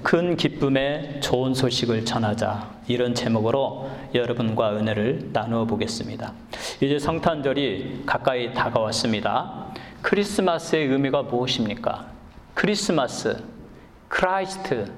큰 기쁨의 좋은 소식을 전하자, 이런 제목으로 여러분과 은혜를 나누어 보겠습니다. 이제 성탄절이 가까이 다가왔습니다. 크리스마스의 의미가 무엇입니까? 크리스마스, 크라이스트,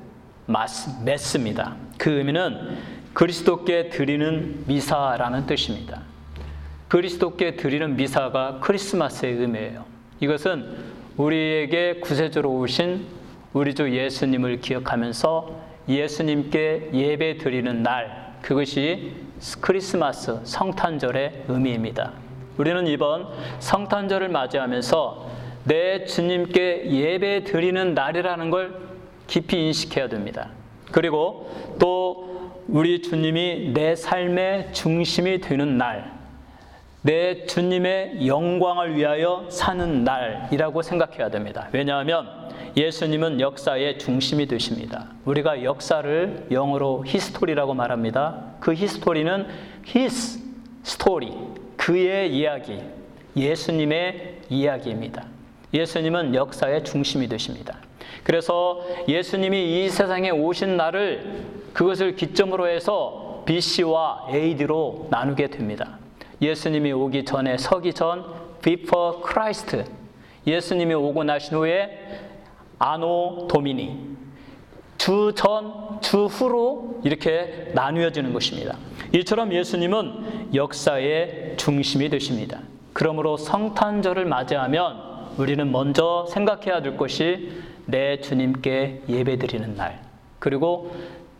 메스입니다. 그 의미는 그리스도께 드리는 미사라는 뜻입니다. 그리스도께 드리는 미사가 크리스마스의 의미예요. 이것은 우리에게 구세주로 오신 우리 주 예수님을 기억하면서 예수님께 예배 드리는 날, 그것이 크리스마스, 성탄절의 의미입니다. 우리는 이번 성탄절을 맞이하면서 내 주님께 예배 드리는 날이라는 걸 깊이 인식해야 됩니다. 그리고 또 우리 주님이 내 삶의 중심이 되는 날, 내 주님의 영광을 위하여 사는 날이라고 생각해야 됩니다. 왜냐하면 예수님은 역사의 중심이 되십니다. 우리가 역사를 영어로 히스토리라고 말합니다. 그 히스토리는 his story, 그의 이야기, 예수님의 이야기입니다. 예수님은 역사의 중심이 되십니다. 그래서 예수님이 이 세상에 오신 날을, 그것을 기점으로 해서 BC와 AD로 나누게 됩니다. 예수님이 오기 전에, 서기 전, before Christ. 예수님이 오고 나신 후에 아노 도미니, 주 전, 주 후로 이렇게 나누어지는 것입니다. 이처럼 예수님은 역사의 중심이 되십니다. 그러므로 성탄절을 맞이하면 우리는 먼저 생각해야 될 것이 내 주님께 예배드리는 날, 그리고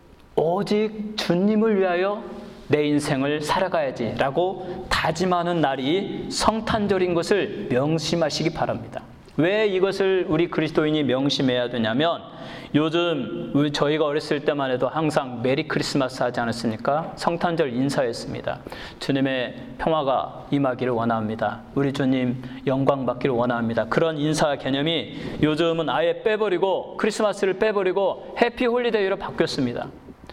오직 주님을 위하여 내 인생을 살아가야지 라고 다짐하는 날이 성탄절인 것을 명심하시기 바랍니다. 왜 이것을 우리 그리스도인이 명심해야 되냐면, 요즘 저희가 어렸을 때만 해도 항상 메리 크리스마스 하지 않았습니까? 성탄절 인사였습니다. 주님의 평화가 임하기를 원합니다. 우리 주님 영광 받기를 원합니다. 그런 인사 개념이 요즘은 아예 빼버리고, 크리스마스를 빼버리고 해피 홀리데이로 바뀌었습니다.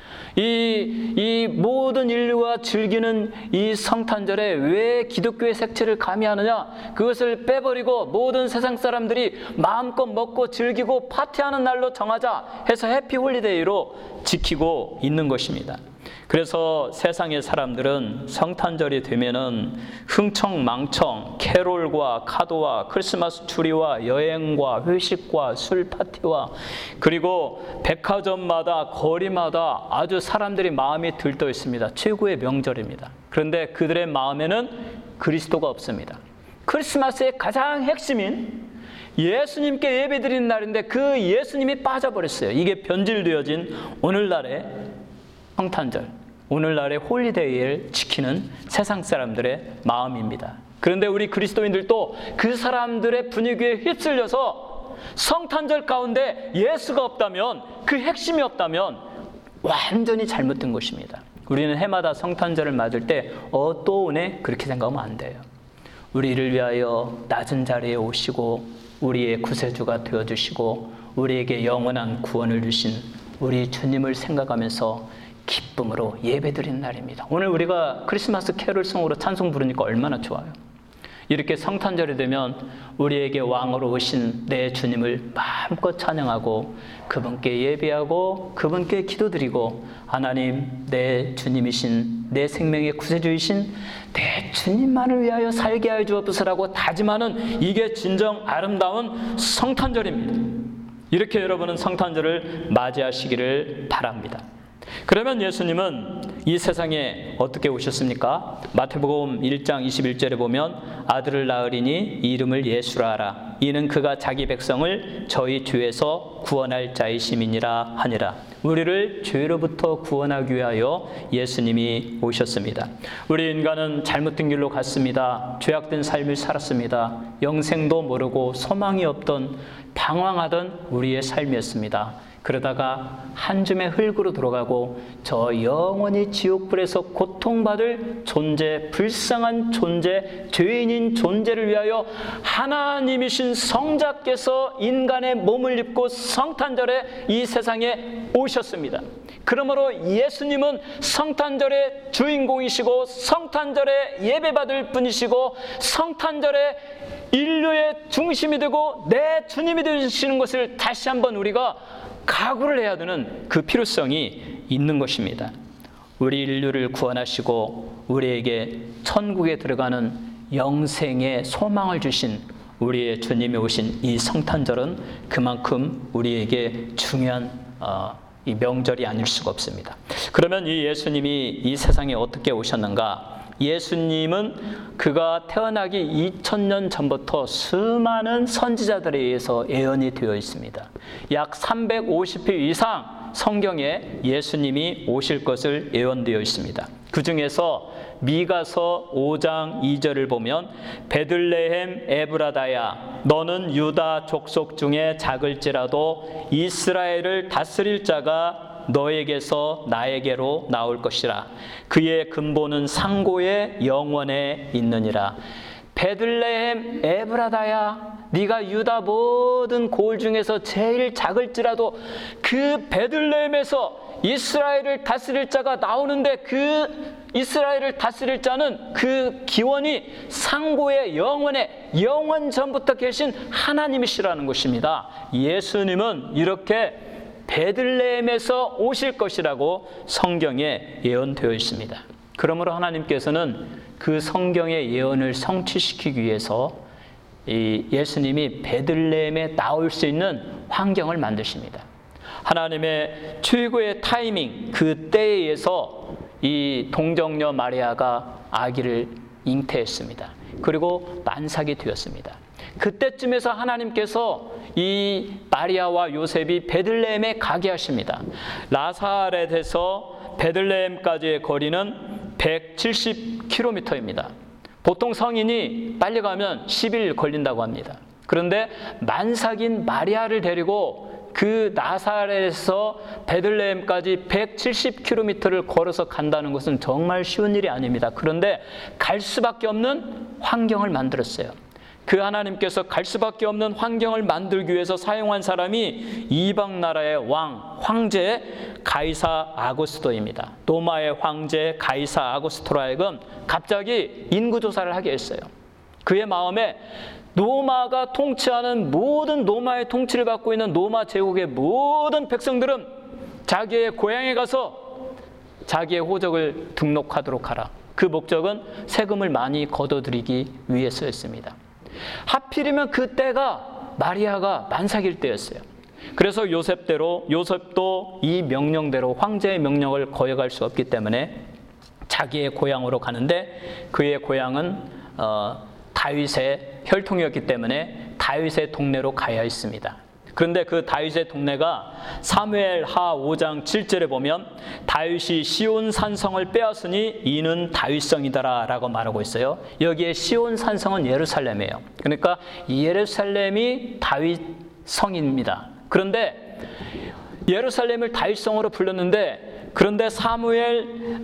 이 모든 인류가 즐기는 이 성탄절에 왜 기독교의 색채를 가미하느냐? 그것을 빼버리고 모든 세상 사람들이 마음껏 먹고 즐기고 파티하는 날로 정하자 해서 해피 홀리데이로 지키고 있는 것입니다. 그래서 세상의 사람들은 성탄절이 되면은 흥청망청 캐롤과 카도와 크리스마스 추리와 여행과 회식과 술 파티와, 그리고 백화점마다 거리마다 아주 사람들이 마음이 들떠 있습니다. 최고의 명절입니다. 그런데 그들의 마음에는 그리스도가 없습니다. 크리스마스의 가장 핵심인 예수님께 예배드리는 날인데 그 예수님이 빠져버렸어요. 이게 변질되어진 오늘날의 성탄절, 오늘날의 홀리데이를 지키는 세상 사람들의 마음입니다. 그런데 우리 그리스도인들도 그 사람들의 분위기에 휩쓸려서 성탄절 가운데 예수가 없다면, 그 핵심이 없다면 완전히 잘못된 것입니다. 우리는 해마다 성탄절을 맞을 때 또 오네? 그렇게 생각하면 안 돼요. 우리를 위하여 낮은 자리에 오시고 우리의 구세주가 되어주시고 우리에게 영원한 구원을 주신 우리 주님을 생각하면서 기쁨으로 예배드리는 날입니다. 오늘 우리가 크리스마스 캐롤송으로 찬송 부르니까 얼마나 좋아요. 이렇게 성탄절이 되면 우리에게 왕으로 오신 내 주님을 마음껏 찬양하고 그분께 예배하고 그분께 기도드리고, 하나님, 내 주님이신, 내 생명의 구세주이신 내 주님만을 위하여 살게 하여 주옵소서라고 다짐하는, 이게 진정 아름다운 성탄절입니다. 이렇게 여러분은 성탄절을 맞이하시기를 바랍니다. 그러면 예수님은 이 세상에 어떻게 오셨습니까? 마태복음 1장 21절에 보면 아들을 낳으리니 이름을 예수라 하라. 이는 그가 자기 백성을 저희 죄에서 구원할 자이심이니라 하니라. 우리를 죄로부터 구원하기 위하여 예수님이 오셨습니다. 우리 인간은 잘못된 길로 갔습니다. 죄악된 삶을 살았습니다. 영생도 모르고 소망이 없던 방황하던 우리의 삶이었습니다. 그러다가 한 줌의 흙으로 돌아가고 저 영원히 지옥불에서 고통받을 존재, 불쌍한 존재, 죄인인 존재를 위하여 하나님이신 성자께서 인간의 몸을 입고 성탄절에 이 세상에 오셨습니다. 그러므로 예수님은 성탄절의 주인공이시고 성탄절에 예배받을 분이시고 성탄절에 인류의 중심이 되고 내 주님이 되시는 것을 다시 한번 우리가 각오를 해야 되는 그 필요성이 있는 것입니다. 우리 인류를 구원하시고 우리에게 천국에 들어가는 영생의 소망을 주신 우리의 주님이 오신 이 성탄절은 그만큼 우리에게 중요한 이 명절이 아닐 수가 없습니다. 그러면 이 예수님이 이 세상에 어떻게 오셨는가? 예수님은 그가 태어나기 2000년 전부터 수많은 선지자들에 의해서 예언이 되어 있습니다. 약 350회 이상 성경에 예수님이 오실 것을 예언되어 있습니다. 그 중에서 미가서 5장 2절을 보면 베들레헴 에브라다야 너는 유다 족속 중에 작을지라도 이스라엘을 다스릴 자가 너에게서 나에게로 나올 것이라. 그의 근본은 상고의 영원에 있느니라. 베들레헴 에브라다야 네가 유다 모든 고을 중에서 제일 작을지라도 그 베들레헴에서 이스라엘을 다스릴 자가 나오는데 그 이스라엘을 다스릴 자는 그 기원이 상고의 영원에 영원 전부터 계신 하나님이시라는 것입니다. 예수님은 이렇게 베들레헴에서 오실 것이라고 성경에 예언되어 있습니다. 그러므로 하나님께서는 그 성경의 예언을 성취시키기 위해서 이 예수님이 베들레헴에 나올 수 있는 환경을 만드십니다. 하나님의 최고의 타이밍, 그 때에 의해서 이 동정녀 마리아가 아기를 잉태했습니다. 그리고 만삭이 되었습니다. 그때쯤에서 하나님께서 이 마리아와 요셉이 베들레헴에 가게 하십니다. 나사렛에서 베들레헴까지의 거리는 170km입니다. 보통 성인이 빨리 가면 10일 걸린다고 합니다. 그런데 만삭인 마리아를 데리고 그 나사렛에서 베들레헴까지 170km를 걸어서 간다는 것은 정말 쉬운 일이 아닙니다. 그런데 갈 수밖에 없는 환경을 만들었어요. 그 하나님께서 갈 수밖에 없는 환경을 만들기 위해서 사용한 사람이 이방 나라의 황제 가이사 아구스토입니다. 로마의 황제 가이사 아구스토로 하여금 갑자기 인구조사를 하게 했어요. 그의 마음에 로마가 통치하는 모든 로마의 통치를 받고 있는 로마 제국의 모든 백성들은 자기의 고향에 가서 자기의 호적을 등록하도록 하라. 그 목적은 세금을 많이 걷어들이기 위해서였습니다. 하필이면 그때가 마리아가 만삭일 때였어요. 그래서 요셉도 이 명령대로 황제의 명령을 거역할 수 없기 때문에 자기의 고향으로 가는데 그의 고향은 다윗의 혈통이었기 때문에 다윗의 동네로 가야 했습니다. 그런데 그 다윗의 동네가 사무엘하 5장 7절에 보면 다윗이 시온 산성을 빼앗으니 이는 다윗성이더라 라고 말하고 있어요. 여기에 시온 산성은 예루살렘이에요. 그러니까 예루살렘이 다윗성입니다. 그런데 예루살렘을 다윗성으로 불렀는데 그런데 사무엘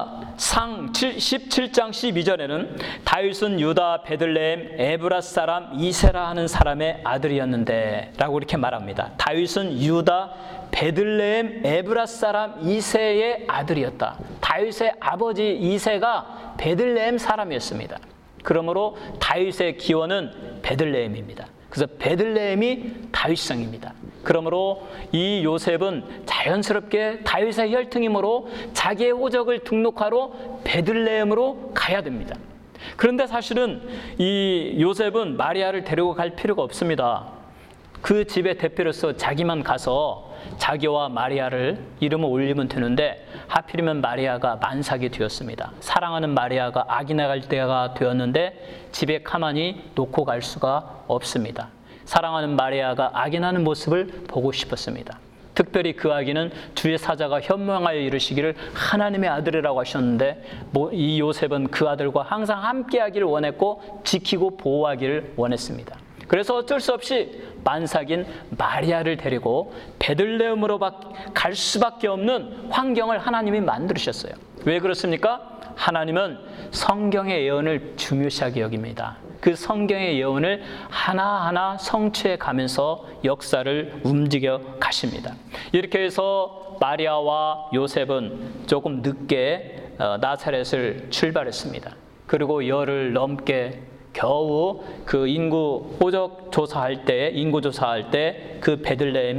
상 17장 12절에는 다윗은 유다 베들레헴 에브라 사람 이세라 하는 사람의 아들이었는데 라고 이렇게 말합니다. 다윗은 유다 베들레헴 에브라 사람 이세의 아들이었다. 다윗의 아버지 이세가 베들레헴 사람이었습니다. 그러므로 다윗의 기원은 베들레헴입니다. 그래서 베들레헴이 다윗성입니다. 그러므로 이 요셉은 자연스럽게 다윗의 혈통이므로 자기의 호적을 등록하러 베들레헴으로 가야 됩니다. 그런데 사실은 이 요셉은 마리아를 데리고 갈 필요가 없습니다. 그 집의 대표로서 자기만 가서 자기와 마리아를 이름을 올리면 되는데 하필이면 마리아가 만삭이 되었습니다. 사랑하는 마리아가 아기 나갈 때가 되었는데 집에 가만히 놓고 갈 수가 없습니다. 사랑하는 마리아가 아기 나는 모습을 보고 싶었습니다. 특별히 그 아기는 주의 사자가 현명하여 이르시기를 하나님의 아들이라고 하셨는데 이 요셉은 그 아들과 항상 함께하기를 원했고 지키고 보호하기를 원했습니다. 그래서 어쩔 수 없이 만삭인 마리아를 데리고 베들레헴으로 갈 수밖에 없는 환경을 하나님이 만들으셨어요. 왜 그렇습니까? 하나님은 성경의 예언을 중요시하게 여깁니다. 그 성경의 예언을 하나하나 성취해 가면서 역사를 움직여 가십니다. 이렇게 해서 마리아와 요셉은 조금 늦게 나사렛을 출발했습니다. 그리고 열흘 넘게 겨우 그 인구 조사할 때 그 베들레헴에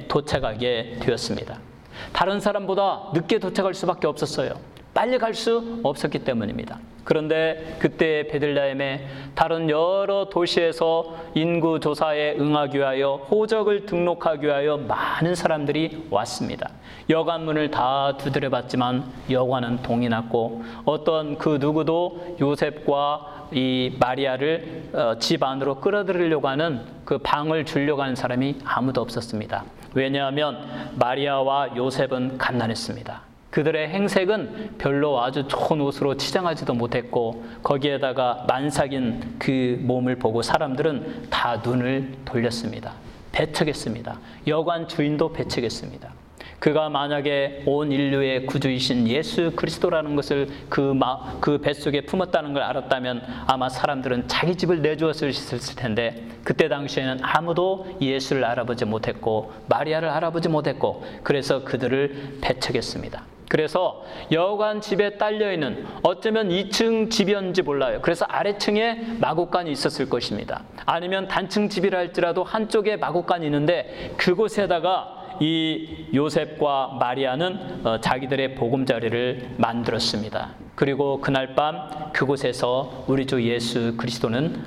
도착하게 되었습니다. 다른 사람보다 늦게 도착할 수밖에 없었어요. 빨리 갈 수 없었기 때문입니다. 그런데 그때 베들레헴에 다른 여러 도시에서 인구 조사에 응하기 위하여 호적을 등록하기 위하여 많은 사람들이 왔습니다. 여관문을 다 두드려 봤지만 여관은 동이 났고 어떤 그 누구도 요셉과 이 마리아를 집 안으로 끌어들이려고 하는 그 방을 주려고 하는 사람이 아무도 없었습니다. 왜냐하면 마리아와 요셉은 갓난했습니다. 그들의 행색은 별로 아주 좋은 옷으로 치장하지도 못했고 거기에다가 만삭인 그 몸을 보고 사람들은 다 눈을 돌렸습니다. 배척했습니다. 여관 주인도 배척했습니다. 그가 만약에 온 인류의 구주이신 예수 그리스도라는 것을 그 뱃속에 품었다는 걸 알았다면 아마 사람들은 자기 집을 내주었을 텐데 그때 당시에는 아무도 예수를 알아보지 못했고 마리아를 알아보지 못했고 그래서 그들을 배척했습니다. 그래서 여관 집에 딸려있는 어쩌면 2층 집이었는지 몰라요. 그래서 아래층에 마구간이 있었을 것입니다. 아니면 단층 집이라 할지라도 한쪽에 마구간이 있는데 그곳에다가 이 요셉과 마리아는 자기들의 보금자리를 만들었습니다. 그리고 그날 밤 그곳에서 우리 주 예수 그리스도는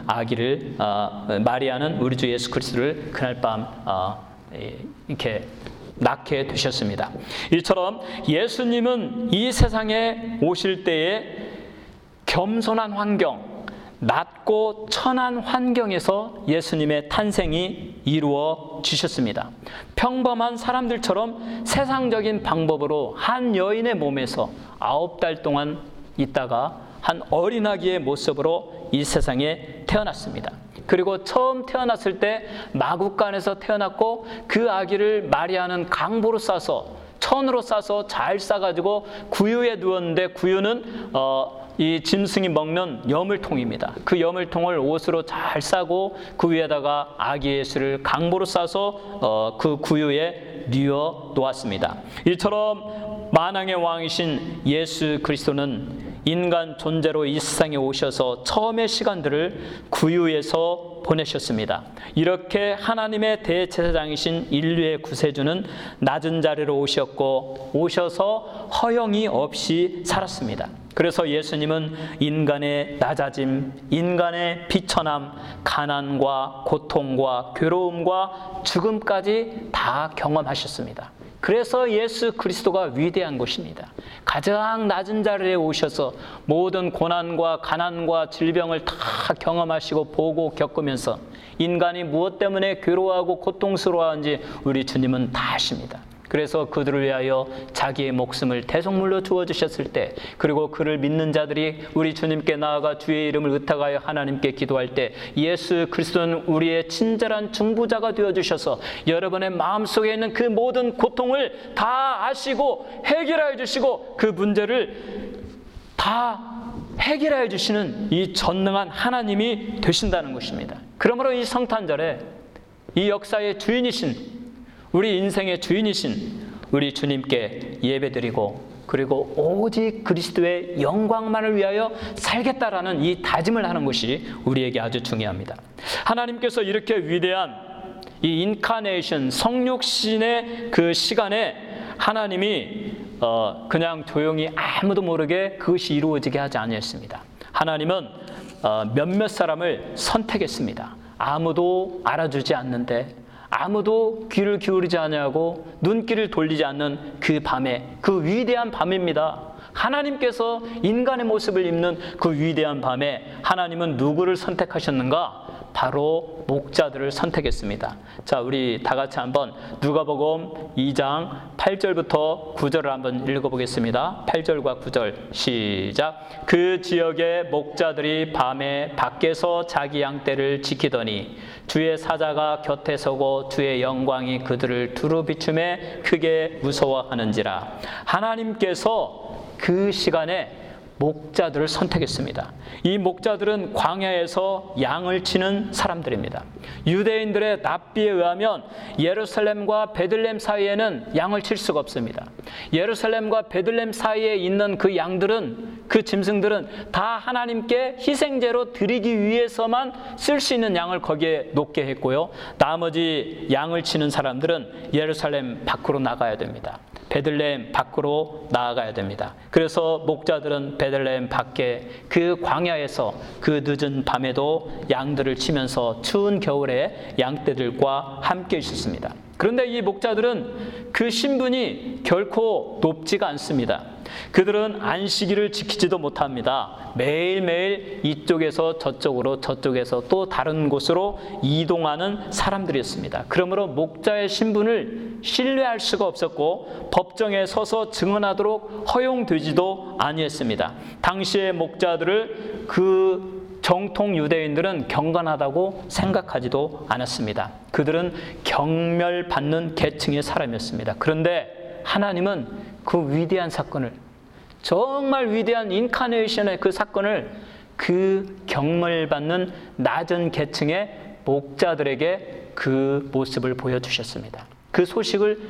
마리아는 우리 주 예수 그리스도를 그날 밤 이렇게 낳게 되셨습니다. 이처럼 예수님은 이 세상에 오실 때에 겸손한 환경, 낮고 천한 환경에서 예수님의 탄생이 이루어지셨습니다. 평범한 사람들처럼 세상적인 방법으로 한 여인의 몸에서 9달 동안 있다가 한 어린아기의 모습으로 이 세상에 태어났습니다. 그리고 처음 태어났을 때 마구간에서 태어났고 그 아기를 마리아는 강보로 싸서 천으로 싸서 잘 싸가지고 구유에 누웠는데 구유는 이 짐승이 먹는 여물통입니다. 그 여물통을 옷으로 잘 싸고 그 위에다가 아기 예수를 강보로 싸서 그 구유에 뉘어 놓았습니다. 이처럼 만왕의 왕이신 예수 그리스도는 인간 존재로 이 세상에 오셔서 처음의 시간들을 구유에서 보내셨습니다. 이렇게 하나님의 대제사장이신 인류의 구세주는 낮은 자리로 오셔서 허영이 없이 살았습니다. 그래서 예수님은 인간의 낮아짐, 인간의 비천함, 가난과 고통과 괴로움과 죽음까지 다 경험하셨습니다. 그래서 예수 그리스도가 위대한 것입니다. 가장 낮은 자리에 오셔서 모든 고난과 가난과 질병을 다 경험하시고 보고 겪으면서 인간이 무엇 때문에 괴로워하고 고통스러워하는지 우리 주님은 다 아십니다. 그래서 그들을 위하여 자기의 목숨을 대속물로 주어주셨을 때, 그리고 그를 믿는 자들이 우리 주님께 나아가 주의 이름을 의탁하여 하나님께 기도할 때 예수 그리스도는 우리의 친절한 중보자가 되어주셔서 여러분의 마음속에 있는 그 모든 고통을 다 아시고 해결해 주시고 그 문제를 다 해결해 주시는 이 전능한 하나님이 되신다는 것입니다. 그러므로 이 성탄절에 이 역사의 주인이신, 우리 인생의 주인이신 우리 주님께 예배드리고, 그리고 오직 그리스도의 영광만을 위하여 살겠다라는 이 다짐을 하는 것이 우리에게 아주 중요합니다. 하나님께서 이렇게 위대한 이 인카네이션, 성육신의 그 시간에 하나님이 그냥 조용히 아무도 모르게 그것이 이루어지게 하지 아니했습니다. 하나님은 몇몇 사람을 선택했습니다. 아무도 알아주지 않는데, 아무도 귀를 기울이지 않냐고 눈길을 돌리지 않는 그 밤에, 그 위대한 밤입니다. 하나님께서 인간의 모습을 입는 그 위대한 밤에 하나님은 누구를 선택하셨는가? 바로 목자들을 선택했습니다. 자, 우리 다 같이 한번 누가복음 2장 8절부터 9절을 한번 읽어보겠습니다. 8절과 9절 시작. 그 지역의 목자들이 밤에 밖에서 자기 양떼를 지키더니 주의 사자가 곁에 서고 주의 영광이 그들을 두루 비춤에 크게 무서워하는지라. 하나님께서 그 시간에 목자들을 선택했습니다. 이 목자들은 광야에서 양을 치는 사람들입니다. 유대인들의 납비에 의하면 예루살렘과 베들레헴 사이에는 양을 칠 수가 없습니다. 예루살렘과 베들레헴 사이에 있는 그 양들은, 그 짐승들은 다 하나님께 희생제로 드리기 위해서만 쓸 수 있는 양을 거기에 놓게 했고요. 나머지 양을 치는 사람들은 예루살렘 밖으로 나가야 됩니다. 베들레헴 밖으로 나아가야 됩니다. 그래서 목자들은 베들레헴 밖에 그 광야에서 그 늦은 밤에도 양들을 치면서 추운 겨울에 양떼들과 함께 있었습니다. 그런데 이 목자들은 그 신분이 결코 높지가 않습니다. 그들은 안식일을 지키지도 못합니다. 매일매일 이쪽에서 저쪽으로, 저쪽에서 또 다른 곳으로 이동하는 사람들이었습니다. 그러므로 목자의 신분을 신뢰할 수가 없었고 법정에 서서 증언하도록 허용되지도 아니했습니다. 당시의 목자들을 그 정통 유대인들은 경건하다고 생각하지도 않았습니다. 그들은 경멸받는 계층의 사람이었습니다. 그런데 하나님은 그 위대한 사건을, 정말 위대한 인카네이션의 그 사건을 그 경멸받는 낮은 계층의 목자들에게 그 모습을 보여주셨습니다. 그 소식을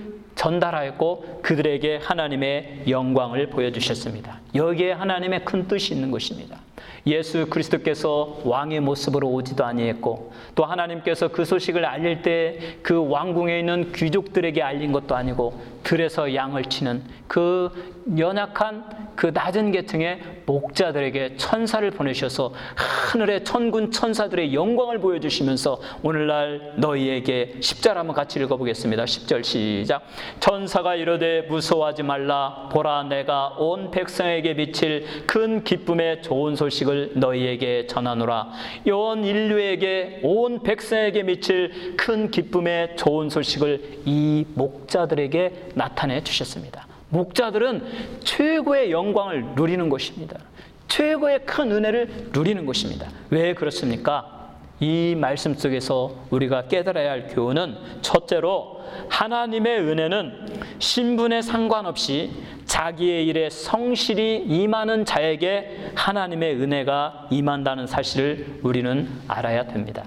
전달하였고 그들에게 하나님의 영광을 보여주셨습니다. 여기에 하나님의 큰 뜻이 있는 것입니다. 예수 그리스도께서 왕의 모습으로 오지도 아니했고 또 하나님께서 그 소식을 알릴 때 그 왕궁에 있는 귀족들에게 알린 것도 아니고 들에서 양을 치는 그 연약한 그 낮은 계층의 목자들에게 천사를 보내셔서 하늘의 천군 천사들의 영광을 보여주시면서 오늘날 너희에게 10절 한번 같이 읽어보겠습니다. 10절 시작. 천사가 이르되 무서워하지 말라. 보라, 내가 온 백성에게 미칠 큰 기쁨의 좋은 소식을 너희에게 전하노라. 온 인류에게, 온 백성에게 미칠 큰 기쁨의 좋은 소식을 이 목자들에게 나타내 주셨습니다. 목자들은 최고의 영광을 누리는 것입니다. 최고의 큰 은혜를 누리는 것입니다. 왜 그렇습니까? 이 말씀 속에서 우리가 깨달아야 할 교훈은 첫째로 하나님의 은혜는 신분에 상관없이 자기의 일에 성실히 임하는 자에게 하나님의 은혜가 임한다는 사실을 우리는 알아야 됩니다.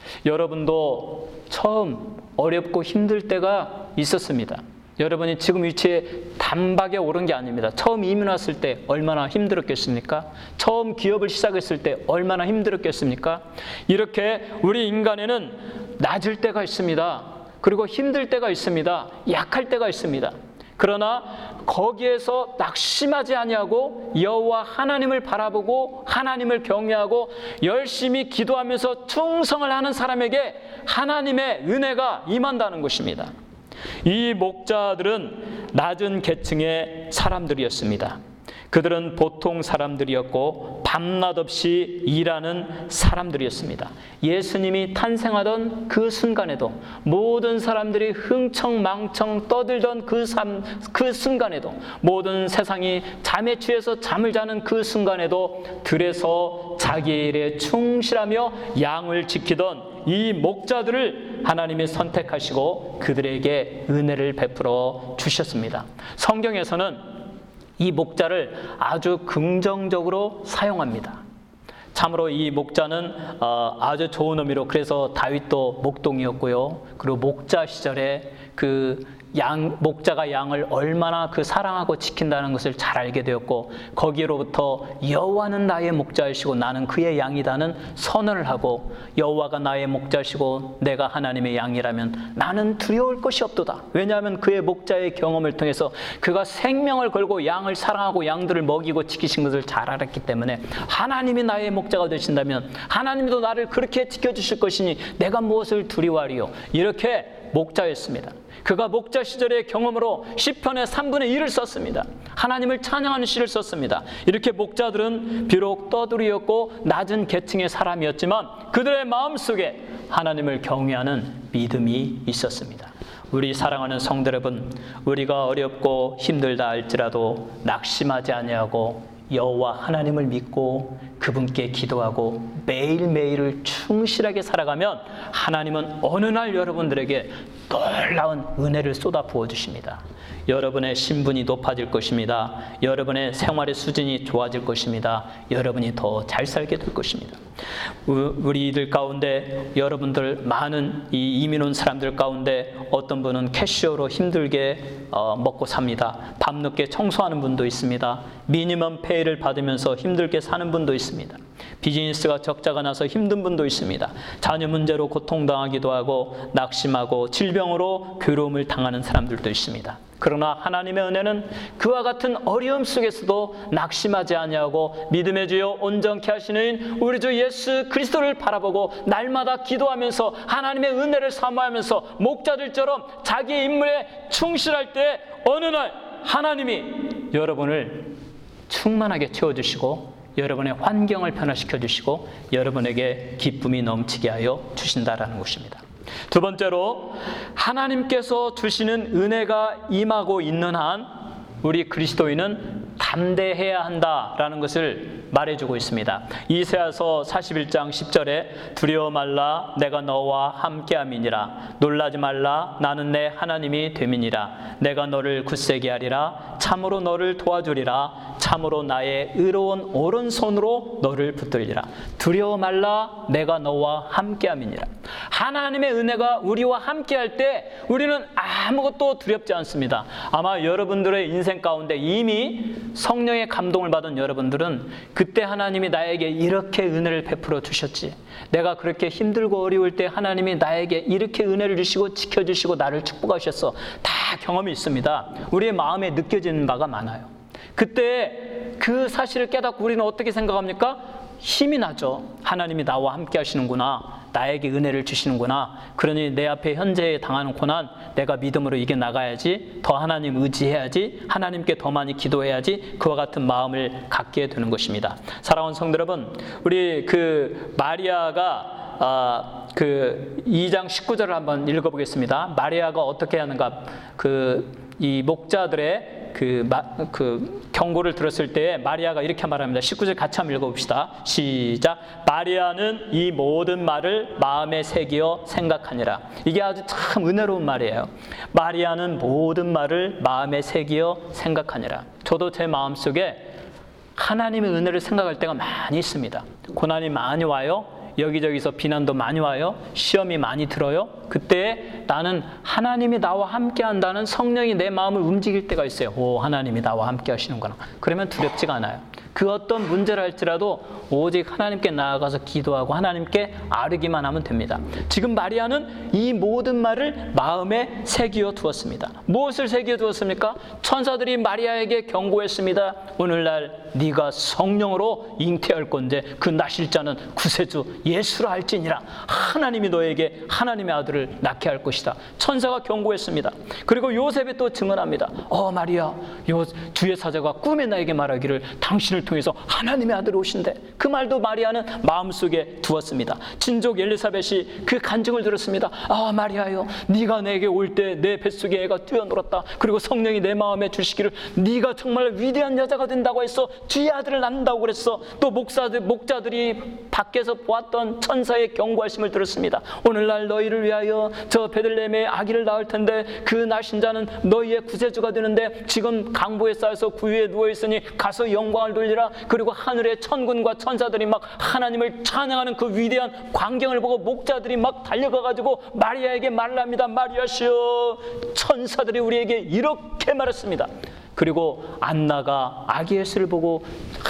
여러분도 처음 어렵고 힘들 때가 있었습니다. 여러분이 지금 위치에 단박에 오른 게 아닙니다. 처음 이민 왔을 때 얼마나 힘들었겠습니까? 처음 기업을 시작했을 때 얼마나 힘들었겠습니까? 이렇게 우리 인간에는 낮을 때가 있습니다. 그리고 힘들 때가 있습니다. 약할 때가 있습니다. 그러나 거기에서 낙심하지 아니하고 여호와 하나님을 바라보고 하나님을 경외하고 열심히 기도하면서 충성을 하는 사람에게 하나님의 은혜가 임한다는 것입니다. 이 목자들은 낮은 계층의 사람들이었습니다. 그들은 보통 사람들이었고 밤낮 없이 일하는 사람들이었습니다. 예수님이 탄생하던 그 순간에도 모든 사람들이 흥청망청 떠들던 그 순간에도 모든 세상이 잠에 취해서 잠을 자는 그 순간에도 들에서 자기의 일에 충실하며 양을 지키던 이 목자들을 하나님이 선택하시고 그들에게 은혜를 베풀어 주셨습니다. 성경에서는 이 목자를 아주 긍정적으로 사용합니다. 참으로 이 목자는 아주 좋은 의미로, 그래서 다윗도 목동이었고요. 그리고 목자 시절에 목자가 양을 얼마나 사랑하고 지킨다는 것을 잘 알게 되었고, 거기로부터 여호와는 나의 목자이시고 나는 그의 양이다는 선언을 하고, 여호와가 나의 목자시고 내가 하나님의 양이라면 나는 두려울 것이 없도다. 왜냐하면 그의 목자의 경험을 통해서 그가 생명을 걸고 양을 사랑하고 양들을 먹이고 지키신 것을 잘 알았기 때문에 하나님이 나의 목자가 되신다면 하나님도 나를 그렇게 지켜주실 것이니 내가 무엇을 두려워하리요. 이렇게 목자였습니다. 그가 목자 시절의 경험으로 시편의 3분의 1을 썼습니다. 하나님을 찬양하는 시를 썼습니다. 이렇게 목자들은 비록 떠돌이였고 낮은 계층의 사람이었지만 그들의 마음속에 하나님을 경외하는 믿음이 있었습니다. 우리 사랑하는 성도 여러분, 우리가 어렵고 힘들다 할지라도 낙심하지 아니하고 여호와 하나님을 믿고 그분께 기도하고 매일매일을 충실하게 살아가면 하나님은 어느 날 여러분들에게 놀라운 은혜를 쏟아 부어주십니다. 여러분의 신분이 높아질 것입니다. 여러분의 생활의 수준이 좋아질 것입니다. 여러분이 더 잘 살게 될 것입니다. 우리들 가운데 여러분들 많은 이 이민 온 사람들 가운데 어떤 분은 캐시어로 힘들게 먹고 삽니다. 밤늦게 청소하는 분도 있습니다. 미니멈 페이를 받으면서 힘들게 사는 분도 있습니다. 비즈니스가 적자가 나서 힘든 분도 있습니다. 자녀 문제로 고통당하기도 하고 낙심하고 질병으로 괴로움을 당하는 사람들도 있습니다. 그러나 하나님의 은혜는 그와 같은 어려움 속에서도 낙심하지 아니하고 믿음의 주여 온전케 하시는 우리 주 예수 그리스도를 바라보고 날마다 기도하면서 하나님의 은혜를 사모하면서 목자들처럼 자기의 임무에 충실할 때 어느 날 하나님이 여러분을 충만하게 채워주시고 여러분의 환경을 변화시켜 주시고 여러분에게 기쁨이 넘치게 하여 주신다라는 것입니다. 두 번째로 하나님께서 주시는 은혜가 임하고 있는 한 우리 그리스도인은 담대해야 한다라는 것을 말해주고 있습니다. 이사야서 41장 10절에 두려워 말라 내가 너와 함께함이니라 놀라지 말라 나는 내 하나님이 됨이니라 내가 너를 굳세게 하리라 참으로 너를 도와주리라 참으로 나의 의로운 오른손으로 너를 붙들리라 두려워 말라 내가 너와 함께함이니라. 하나님의 은혜가 우리와 함께할 때 우리는 아무것도 두렵지 않습니다. 아마 여러분들의 인생 가운데 이미 성령의 감동을 받은 여러분들은 그때 하나님이 나에게 이렇게 은혜를 베풀어 주셨지, 내가 그렇게 힘들고 어려울 때 하나님이 나에게 이렇게 은혜를 주시고 지켜주시고 나를 축복하셨어, 다 경험이 있습니다. 우리의 마음에 느껴지는 바가 많아요. 그때 그 사실을 깨닫고 우리는 어떻게 생각합니까? 힘이 나죠. 하나님이 나와 함께 하시는구나, 나에게 은혜를 주시는구나. 그러니 내 앞에 현재 당하는 고난 내가 믿음으로 이겨나가야지, 더 하나님 의지해야지, 하나님께 더 많이 기도해야지, 그와 같은 마음을 갖게 되는 것입니다. 사랑하는 성도 여러분, 우리 마리아가 2장 19절을 한번 읽어보겠습니다. 마리아가 어떻게 하는가? 이 목자들의 경고를 들었을 때 마리아가 이렇게 말합니다. 19절 같이 한번 읽어봅시다. 시작. 마리아는 이 모든 말을 마음에 새기어 생각하니라. 이게 아주 참 은혜로운 말이에요. 마리아는 모든 말을 마음에 새기어 생각하니라. 저도 제 마음속에 하나님의 은혜를 생각할 때가 많이 있습니다. 고난이 많이 와요. 여기저기서 비난도 많이 와요. 시험이 많이 들어요. 그때 나는 하나님이 나와 함께 한다는 성령이 내 마음을 움직일 때가 있어요. 오, 하나님이 나와 함께 하시는구나. 그러면 두렵지가 않아요. 그 어떤 문제를 할지라도 오직 하나님께 나아가서 기도하고 하나님께 아뢰기만 하면 됩니다. 지금 마리아는 이 모든 말을 마음에 새기어 두었습니다. 무엇을 새기어 두었습니까? 천사들이 마리아에게 경고했습니다. 오늘날 네가 성령으로 잉태할 건데 그 나실 자는 구세주 예수라 할지니라. 하나님이 너에게 하나님의 아들을 낳게 할 것이다. 천사가 경고했습니다. 그리고 요셉이 또 증언합니다. 마리아, 주의 사자가 꿈에 나에게 말하기를 당신을 통해서 하나님의 아들이 오신대. 그 말도 마리아는 마음속에 두었습니다. 친족 엘리사벳이 그 간증을 들었습니다. 마리아여, 네가 내게 올 때 내 뱃속에 애가 뛰어놀았다. 그리고 성령이 내 마음에 주시기를 네가 정말 위대한 여자가 된다고 했어. 주의 아들을 낳는다고 그랬어. 또 목자들이 밖에서 보았던 천사의 경고하심을 들었습니다. 오늘날 너희를 위하여 저 베들레헴에 아기를 낳을 텐데 그 나신 자는 너희의 구세주가 되는데 지금 강보에 쌓여서 구유에 누워있으니 가서 영광을 돌리라. 그리고 하늘의 천군과 천사들이 막 하나님을 찬양하는 그 위대한 광경을 보고 목자들이 막 달려가가지고 마리아에게 말을 합니다. 마리아시여, 천사들이 우리에게 이렇게 말했습니다. 그리고 안나가 아기 예수를 보고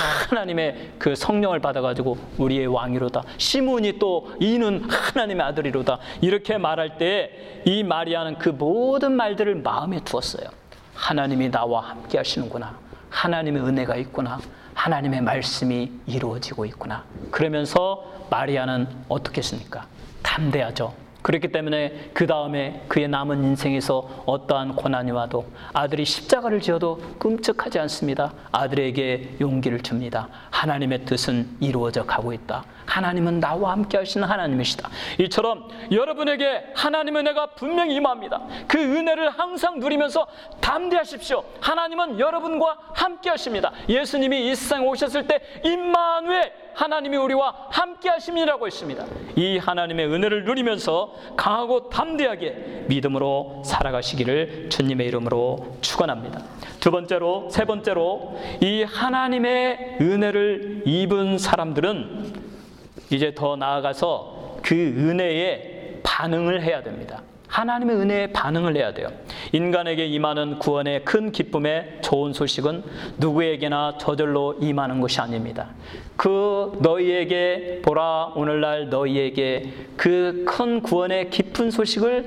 하나님의 그 성령을 받아가지고 우리의 왕이로다. 시몬이 또 이는 하나님의 아들이로다. 이렇게 말할 때 이 마리아는 그 모든 말들을 마음에 두었어요. 하나님이 나와 함께 하시는구나. 하나님의 은혜가 있구나. 하나님의 말씀이 이루어지고 있구나. 그러면서 마리아는 어떻게 했습니까? 담대하죠. 그렇기 때문에 그 다음에 그의 남은 인생에서 어떠한 고난이 와도 아들이 십자가를 지어도 끔찍하지 않습니다. 아들에게 용기를 줍니다. 하나님의 뜻은 이루어져 가고 있다. 하나님은 나와 함께 하시는 하나님이시다. 이처럼 여러분에게 하나님의 은혜가 분명히 임합니다. 그 은혜를 항상 누리면서 담대하십시오. 하나님은 여러분과 함께 하십니다. 예수님이 이 세상에 오셨을 때 임마누엘, 하나님이 우리와 함께 하심이라고 했습니다. 이 하나님의 은혜를 누리면서 강하고 담대하게 믿음으로 살아가시기를 주님의 이름으로 축원합니다. 세 번째로 이 하나님의 은혜를 입은 사람들은 이제 더 나아가서 그 은혜에 반응을 해야 됩니다. 하나님의 은혜에 반응을 해야 돼요. 인간에게 임하는 구원의 큰 기쁨의 좋은 소식은 누구에게나 저절로 임하는 것이 아닙니다. 너희에게 보라, 오늘날 너희에게 그 큰 구원의 깊은 소식을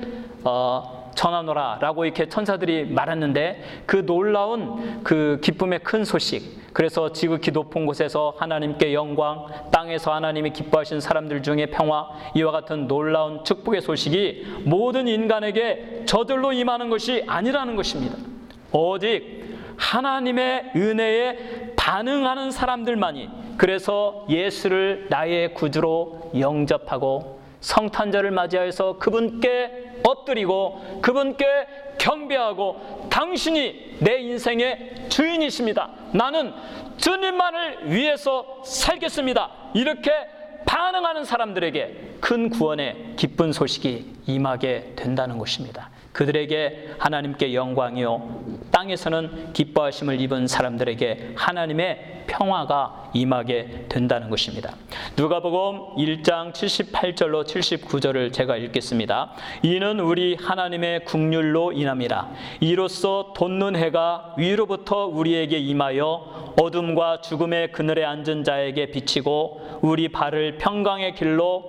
전하노라 라고 이렇게 천사들이 말했는데, 그 놀라운 그 기쁨의 큰 소식, 그래서 지극히 높은 곳에서 하나님께 영광, 땅에서 하나님이 기뻐하신 사람들 중에 평화, 이와 같은 놀라운 축복의 소식이 모든 인간에게 저절로 임하는 것이 아니라는 것입니다. 오직 하나님의 은혜에 반응하는 사람들만이, 그래서 예수를 나의 구주로 영접하고 성탄절을 맞이하여서 그분께 엎드리고 그분께 경배하고, 당신이 내 인생의 주인이십니다, 나는 주님만을 위해서 살겠습니다, 이렇게 반응하는 사람들에게 큰 구원의 기쁜 소식이 임하게 된다는 것입니다. 그들에게 하나님께 영광이요, 땅에서는 기뻐하심을 입은 사람들에게 하나님의 평화가 임하게 된다는 것입니다. 누가복음 1장 78절로 79절을 제가 읽겠습니다. 이는 우리 하나님의 긍휼로 인함이라. 이로써 돋는 해가 위로부터 우리에게 임하여 어둠과 죽음의 그늘에 앉은 자에게 비치고 우리 발을 평강의 길로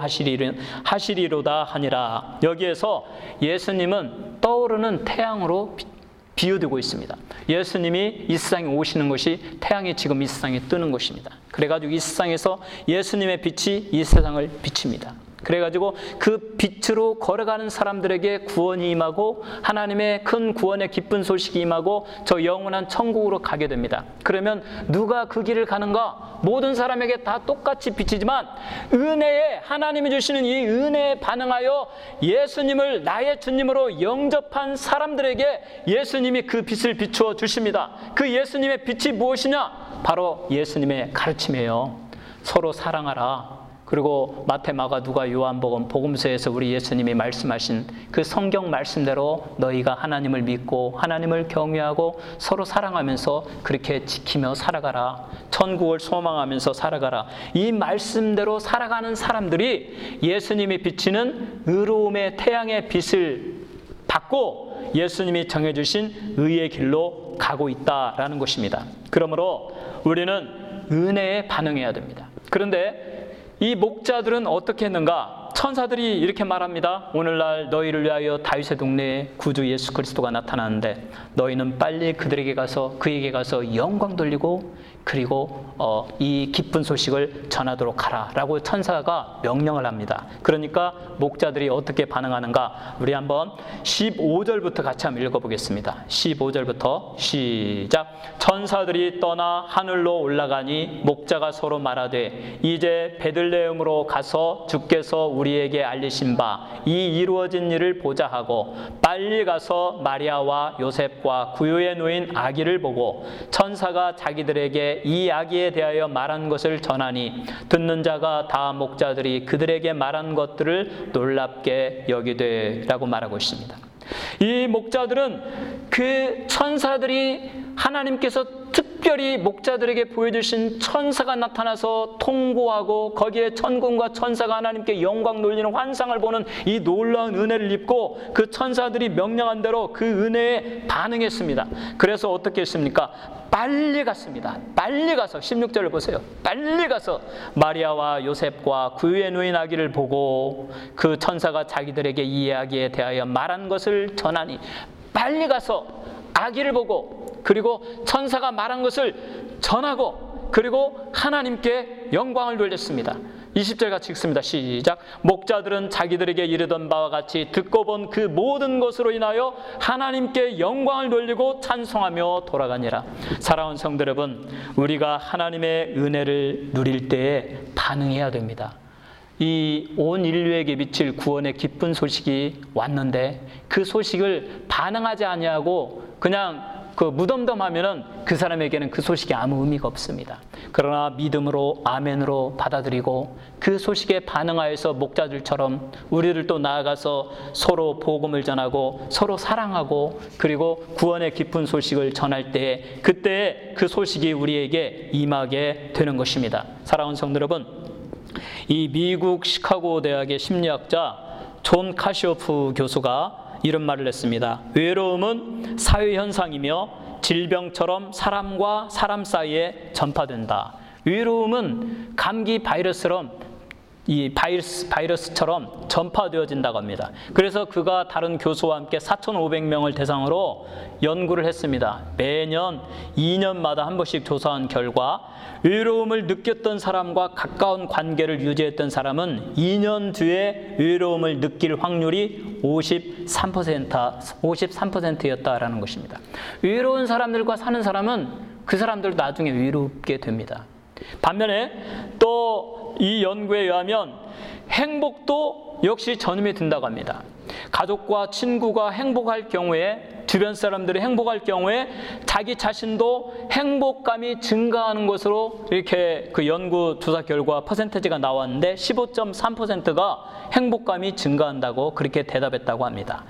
인도하시리로다 하니라. 여기에서 예수님은 떠오르는 태양으로 비유되고 있습니다. 예수님이 이 세상에 오시는 것이 태양이 지금 이 세상에 뜨는 것입니다. 그래가지고 이 세상에서 예수님의 빛이 이 세상을 비칩니다. 그래가지고 그 빛으로 걸어가는 사람들에게 구원이 임하고 하나님의 큰 구원의 기쁜 소식이 임하고 저 영원한 천국으로 가게 됩니다. 그러면 누가 그 길을 가는가? 모든 사람에게 다 똑같이 비치지만 은혜에, 하나님이 주시는 이 은혜에 반응하여 예수님을 나의 주님으로 영접한 사람들에게 예수님이 그 빛을 비추어 주십니다. 그 예수님의 빛이 무엇이냐? 바로 예수님의 가르침이에요. 서로 사랑하라. 그리고 마태, 마가, 누가, 요한복음, 복음서에서 우리 예수님이 말씀하신 그 성경 말씀대로 너희가 하나님을 믿고 하나님을 경외하고 서로 사랑하면서 그렇게 지키며 살아가라. 천국을 소망하면서 살아가라. 이 말씀대로 살아가는 사람들이 예수님이 비치는 의로움의 태양의 빛을 받고 예수님이 정해주신 의의 길로 가고 있다라는 것입니다. 그러므로 우리는 은혜에 반응해야 됩니다. 그런데 이 목자들은 어떻게 했는가? 천사들이 이렇게 말합니다. 오늘날 너희를 위하여 다윗의 동네에 구주 예수 그리스도가 나타나는데 너희는 빨리 그에게 가서 영광 돌리고 그리고 이 기쁜 소식을 전하도록 하라 라고 천사가 명령을 합니다. 그러니까 목자들이 어떻게 반응하는가? 우리 한번 15절부터 같이 한번 읽어보겠습니다. 15절부터 시작. 천사들이 떠나 하늘로 올라가니 목자가 서로 말하되 이제 베들레헴으로 가서 주께서 우리에게 알리신 바 이 이루어진 일을 보자 하고 빨리 가서 마리아와 요셉과 구유에 놓인 아기를 보고 천사가 자기들에게 이 아기에 대하여 말한 것을 전하니 듣는 자가 다 목자들이 그들에게 말한 것들을 놀랍게 여기되 라고 말하고 있습니다. 이 목자들은 그 천사들이 하나님께서 특별히 목자들에게 보여주신 천사가 나타나서 통고하고 거기에 천군과 천사가 하나님께 영광 돌리는 환상을 보는 이 놀라운 은혜를 입고 그 천사들이 명령한 대로 그 은혜에 반응했습니다. 그래서 어떻게 했습니까? 빨리 갔습니다. 빨리 가서 16절을 보세요. 빨리 가서 마리아와 요셉과 구유에 놓인 아기를 보고 그 천사가 자기들에게 이 아기에 대하여 말한 것을 전하니 빨리 가서 아기를 보고 그리고 천사가 말한 것을 전하고 그리고 하나님께 영광을 돌렸습니다. 20절 같이 읽습니다. 시작. 목자들은 자기들에게 이르던 바와 같이 듣고 본 그 모든 것으로 인하여 하나님께 영광을 돌리고 찬송하며 돌아가니라. 사랑하는 성도 여러분, 우리가 하나님의 은혜를 누릴 때에 반응해야 됩니다. 이 온 인류에게 미칠 구원의 기쁜 소식이 왔는데 그 소식을 반응하지 아니하고 그냥 무덤덤하면은 그 사람에게는 그 소식이 아무 의미가 없습니다. 그러나 믿음으로 아멘으로 받아들이고 그 소식에 반응하여서 목자들처럼 우리를 또 나아가서 서로 복음을 전하고 서로 사랑하고 그리고 구원의 기쁜 소식을 전할 때에 그때에 그 소식이 우리에게 임하게 되는 것입니다. 사랑하는 성도 여러분, 이 미국 시카고 대학의 심리학자 존 카시오프 교수가 이런 말을 했습니다. 외로움은 사회현상이며 질병처럼 사람과 사람 사이에 전파된다. 외로움은 감기 바이러스처럼 전파되어진다고 합니다. 그래서 그가 다른 교수와 함께 4,500명을 대상으로 연구를 했습니다. 매년 2년마다 한 번씩 조사한 결과 외로움을 느꼈던 사람과 가까운 관계를 유지했던 사람은 2년 뒤에 외로움을 느낄 확률이 53%였다라는 것입니다. 외로운 사람들과 사는 사람은 그 사람들도 나중에 외롭게 됩니다. 반면에 또 이 연구에 의하면 행복도 역시 전염이 된다고 합니다. 가족과 친구가 행복할 경우에, 주변 사람들이 행복할 경우에 자기 자신도 행복감이 증가하는 것으로 이렇게 그 연구 조사 결과 퍼센테이지가 나왔는데 15.3%가 행복감이 증가한다고 그렇게 대답했다고 합니다.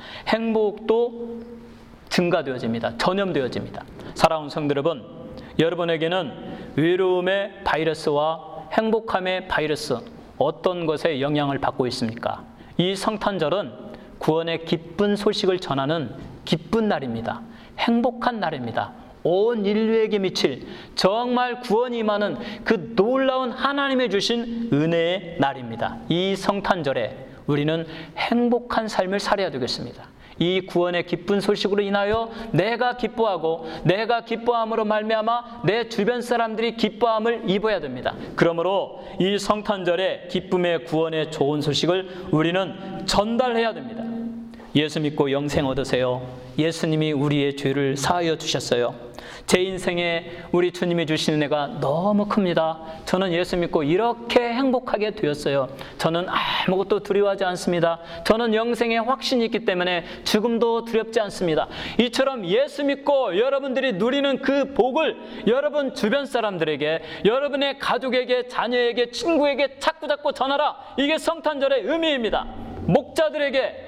행복도 증가되어집니다. 전염되어집니다. 사랑하는 성도 여러분, 여러분에게는 외로움의 바이러스와 행복함의 바이러스 어떤 것에 영향을 받고 있습니까? 이 성탄절은 구원의 기쁜 소식을 전하는 기쁜 날입니다. 행복한 날입니다. 온 인류에게 미칠 정말 구원이 임하는 그 놀라운 하나님의 주신 은혜의 날입니다. 이 성탄절에 우리는 행복한 삶을 살아야 되겠습니다. 이 구원의 기쁜 소식으로 인하여 내가 기뻐하고 내가 기뻐함으로 말미암아 내 주변 사람들이 기뻐함을 입어야 됩니다. 그러므로 이 성탄절에 기쁨의 구원의 좋은 소식을 우리는 전달해야 됩니다. 예수 믿고 영생 얻으세요. 예수님이 우리의 죄를 사하여 주셨어요. 제 인생에 우리 주님이 주시는 은혜가 너무 큽니다. 저는 예수 믿고 이렇게 행복하게 되었어요. 저는 아무것도 두려워하지 않습니다. 저는 영생에 확신이 있기 때문에 죽음도 두렵지 않습니다. 이처럼 예수 믿고 여러분들이 누리는 그 복을 여러분 주변 사람들에게, 여러분의 가족에게, 자녀에게, 친구에게 자꾸 전하라. 이게 성탄절의 의미입니다. 목자들에게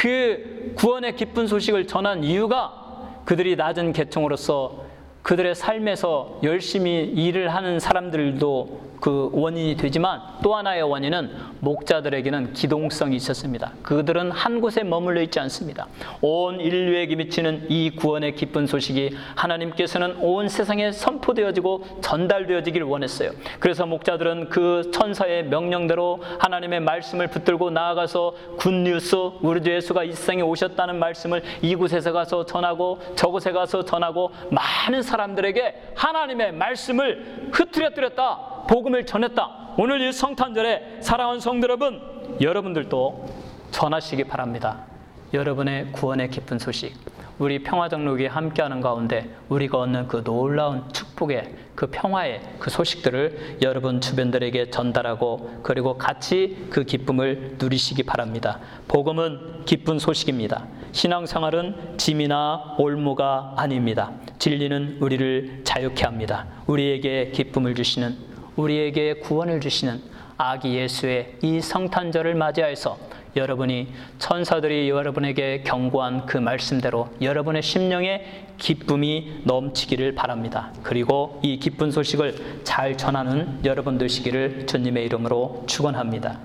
그 구원의 기쁜 소식을 전한 이유가 그들이 낮은 계층으로서 그들의 삶에서 열심히 일을 하는 사람들도 그 원인이 되지만 또 하나의 원인은 목자들에게는 기동성이 있었습니다. 그들은 한 곳에 머물러 있지 않습니다. 온 인류에게 미치는 이 구원의 기쁜 소식이 하나님께서는 온 세상에 선포되어지고 전달되어지길 원했어요. 그래서 목자들은 그 천사의 명령대로 하나님의 말씀을 붙들고 나아가서 굿뉴스, 우리 주 예수가 이 세상에 오셨다는 말씀을 이곳에서 가서 전하고 저곳에 가서 전하고 많은 사람들에게 하나님의 말씀을 흐트려뜨렸다. 복음을 전했다. 오늘 이 성탄절에 사랑하는 성도 여러분, 여러분들도 전하시기 바랍니다. 여러분의 구원의 기쁜 소식, 우리 평화정록이 함께하는 가운데 우리가 얻는 그 놀라운 축복의 그 평화의 그 소식들을 여러분 주변들에게 전달하고 그리고 같이 그 기쁨을 누리시기 바랍니다. 복음은 기쁜 소식입니다. 신앙생활은 짐이나 올무가 아닙니다. 진리는 우리를 자유케 합니다. 우리에게 기쁨을 주시는, 우리에게 구원을 주시는 아기 예수의 이 성탄절을 맞이하여서 여러분이 천사들이 여러분에게 경고한 그 말씀대로 여러분의 심령에 기쁨이 넘치기를 바랍니다. 그리고 이 기쁜 소식을 잘 전하는 여러분 되시기를 주님의 이름으로 축원합니다.